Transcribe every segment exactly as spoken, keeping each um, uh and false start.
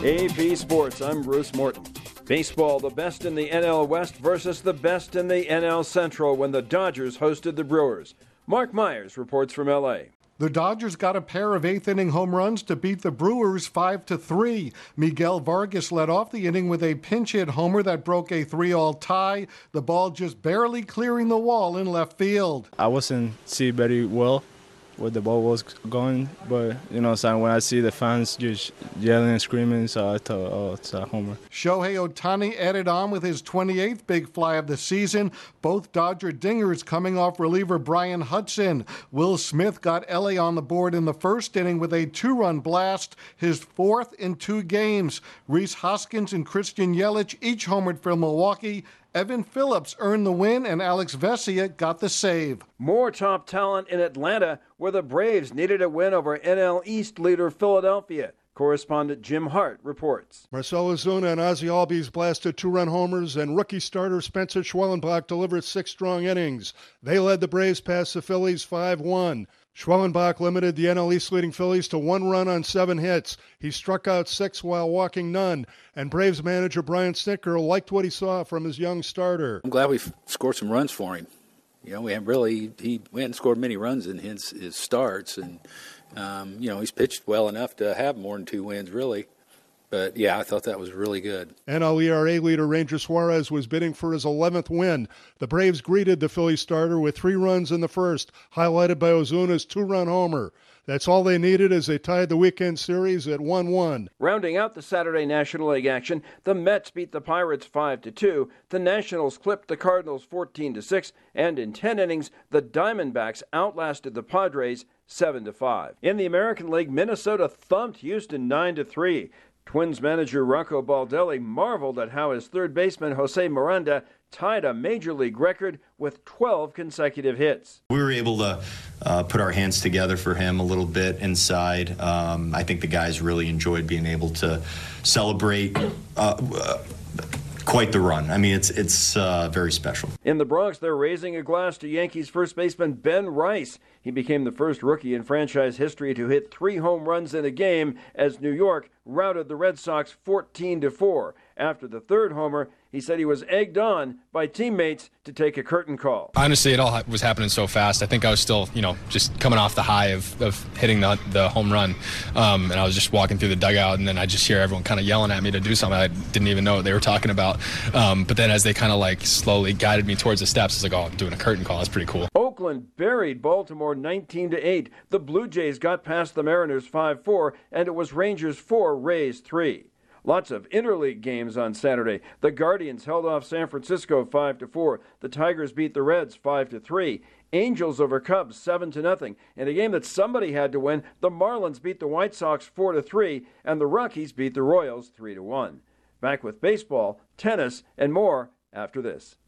A P Sports, I'm Bruce Morton. Baseball, the best in the N L West versus the best in the N L Central when the Dodgers hosted the Brewers. Mark Myers reports from L A. The Dodgers got a pair of eighth-inning home runs to beat the Brewers five to three. Miguel Vargas led off the inning with a pinch-hit homer that broke a three-all tie, the ball just barely clearing the wall in left field. I wasn't see very well where the ball was going, but, you know, so when I see the fans just yelling and screaming, so I thought, oh, it's a homer. Shohei Ohtani added on with his twenty-eighth big fly of the season, both Dodger dingers coming off reliever Brian Hudson. Will Smith got L A on the board in the first inning with a two-run blast, his fourth in two games. Rhys Hoskins and Christian Yelich each homered for Milwaukee. Evan Phillips earned the win, and Alex Vesia got the save. More top talent in Atlanta, where the Braves needed a win over N L East leader Philadelphia. Correspondent Jim Hart reports. Marcell Ozuna and Ozzie Albies blasted two-run homers, and rookie starter Spencer Schwellenbach delivered six strong innings. They led the Braves past the Phillies five one. Schwellenbach limited the N L East leading Phillies to one run on seven hits. He struck out six while walking none, and Braves manager Brian Snitker liked what he saw from his young starter. I'm glad we scored some runs for him. You know, we haven't really he we hadn't scored many runs in his his starts, and um, you know, he's pitched well enough to have more than two wins, really. But, yeah, I thought that was really good. N L E R A leader Ranger Suarez was bidding for his eleventh win. The Braves greeted the Phillies starter with three runs in the first, highlighted by Ozuna's two-run homer. That's all they needed as they tied the weekend series at one one. Rounding out the Saturday National League action, the Mets beat the Pirates five to two, the Nationals clipped the Cardinals fourteen to six, and in ten innings, the Diamondbacks outlasted the Padres seven to five. In the American League, Minnesota thumped Houston nine to three. Twins manager Rocco Baldelli marveled at how his third baseman Jose Miranda tied a major league record with twelve consecutive hits. We were able to uh, put our hands together for him a little bit inside. Um, I think the guys really enjoyed being able to celebrate uh, uh, quite the run. I mean, it's it's uh, very special. In the Bronx, they're raising a glass to Yankees first baseman Ben Rice. He became the first rookie in franchise history to hit three home runs in a game as New York routed the Red Sox fourteen to four. After the third homer, he said he was egged on by teammates to take a curtain call. Honestly, it all was happening so fast. I think I was still, you know, just coming off the high of, of hitting the, the home run. Um, and I was just walking through the dugout, and then I just hear everyone kind of yelling at me to do something I didn't even know what they were talking about. Um, but then as they kind of like slowly guided me towards the steps, I was like, oh, I'm doing a curtain call. That's pretty cool. Oakland buried Baltimore nineteen to eight. The Blue Jays got past the Mariners five four, and it was Rangers four, Rays three. Lots of interleague games on Saturday. The Guardians held off San Francisco five to four. The Tigers beat the Reds five to three. Angels over Cubs seven to nothing. In a game that somebody had to win, the Marlins beat the White Sox four to three, and the Rockies beat the Royals three to one. Back with baseball, tennis, and more after this.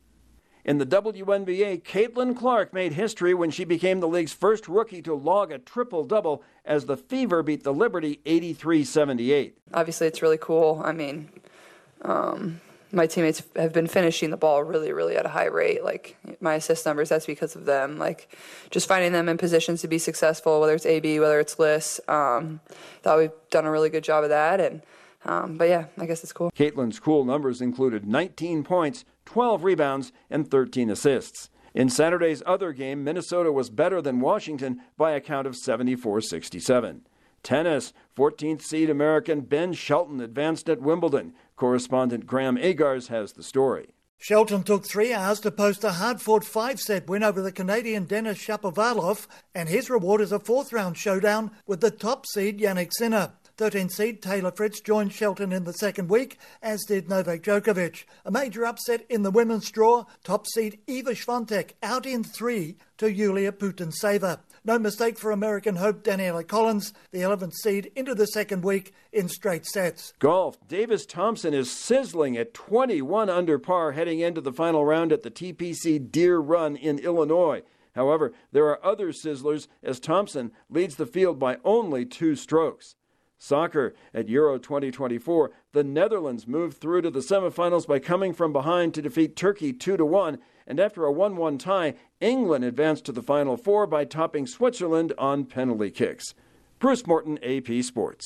In the W N B A, Caitlin Clark made history when she became the league's first rookie to log a triple-double as the Fever beat the Liberty eighty-three seventy-eight. Obviously, it's really cool. I mean, um, my teammates have been finishing the ball really, really at a high rate. Like, my assist numbers, that's because of them. Like, just finding them in positions to be successful, whether it's A B, whether it's Liz. Um, thought we've done a really good job of that, and Um, but yeah, I guess it's cool. Caitlin's cool numbers included nineteen points, twelve rebounds, and thirteen assists. In Saturday's other game, Minnesota was better than Washington by a count of seventy-four sixty-seven. Tennis, fourteenth seed American Ben Shelton advanced at Wimbledon. Correspondent Graham Agars has the story. Shelton took three hours to post a hard-fought five-set win over the Canadian Denis Shapovalov, and his reward is a fourth-round showdown with the top seed Jannik Sinner. thirteenth seed Taylor Fritz joined Shelton in the second week, as did Novak Djokovic. A major upset in the women's draw, top seed Iga Swiatek out in three to Yulia Putintseva. No mistake for American hope Daniela Collins, the eleventh seed, into the second week in straight sets. Golf, Davis Thompson is sizzling at twenty-one under par heading into the final round at the T P C Deer Run in Illinois. However, there are other sizzlers as Thompson leads the field by only two strokes. Soccer, at Euro twenty twenty-four, the Netherlands moved through to the semifinals by coming from behind to defeat Turkey two to one, and after a one one tie, England advanced to the Final Four by topping Switzerland on penalty kicks. Bruce Morton, A P Sports.